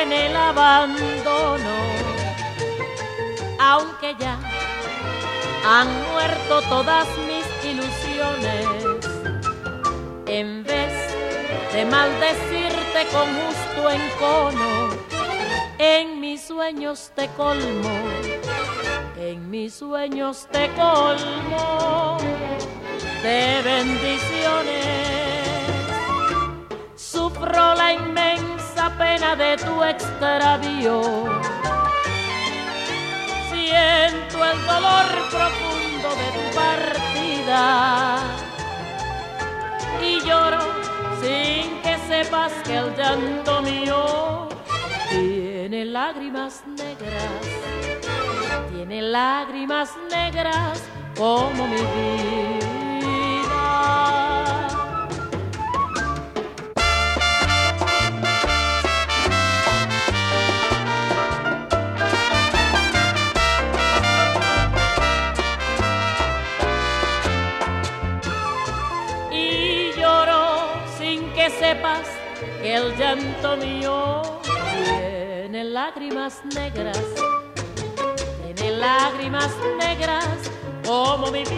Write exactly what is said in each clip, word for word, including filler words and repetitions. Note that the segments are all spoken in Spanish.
en el abandono, aunque ya han muerto todas mis ilusiones. En vez de maldecirte con justo encono, en mis sueños te colmo, en mis sueños te colmo de bendiciones. Sufro la inmensa pena de tu extravío, siento el dolor profundo de tu partida y lloro sin que sepas que el llanto mío tiene lágrimas negras, tiene lágrimas negras como mi vida. Y lloro sin que sepas que el llanto mío tiene lágrimas negras, tiene lágrimas negras como mi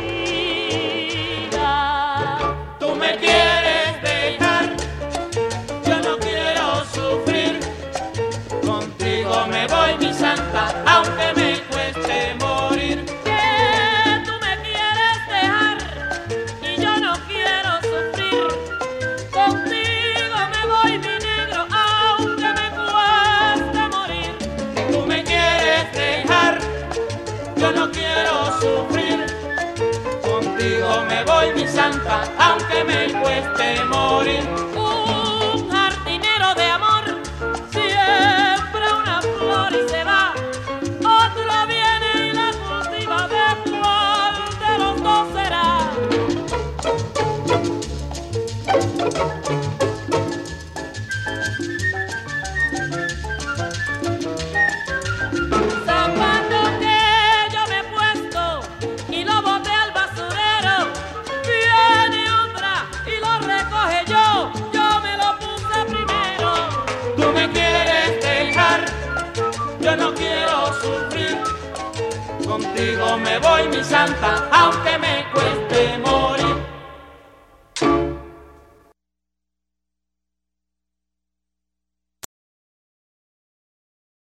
vida. Tú me quieres dejar, yo no quiero sufrir. Contigo me voy, mi santa, aunque me cueste morir. Que tú me quieres dejar y yo no quiero sufrir. Contigo me voy, mi negro, aunque me cueste morir. Tú me quieres dejar, yo no quiero sufrir. Contigo me voy, mi santa, aunque me cueste morir. Un jardinero de amor siembra una flor y se va, otro viene y la cultiva. ¿De cuál de los dos será? Zapato que yo me he puesto y lo boté al basurero, viene otra y lo recoge yo, yo me lo puse primero. Tú me quieres dejar, yo no quiero sufrir. Contigo me voy, mi santa, aunque me